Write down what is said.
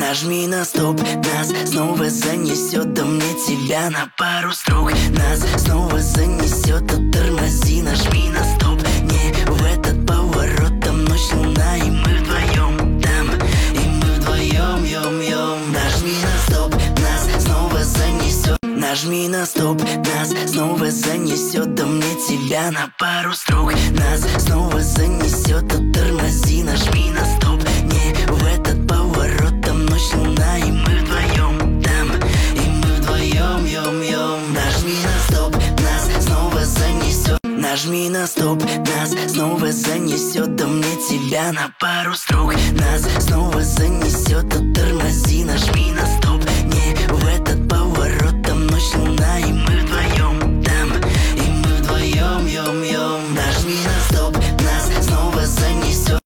Нажми на стоп, нас снова занесет, да мне тебя на пару строк. Нас снова занесет, а тормози, нажми на стоп. Не в этот поворот, там ночь, луна, и мы вдвоем там, и мы вдвоем, йом-йом. Нажми на стоп, нас снова занесет. Нажми на стоп, нас снова занесет, да мне тебя на пару строк. Нас снова занесет, а тормози, нажми на стоп. Не в этот поворот, там ночь, луна, и мы вдвоем там, и мы вдвоем, йом-йом. Нажми на стоп, нас снова занесет. Нажми на стоп, нас снова занесет, да мне тебя на пару строк. Нас снова занесет, а тормози, нажми на стоп.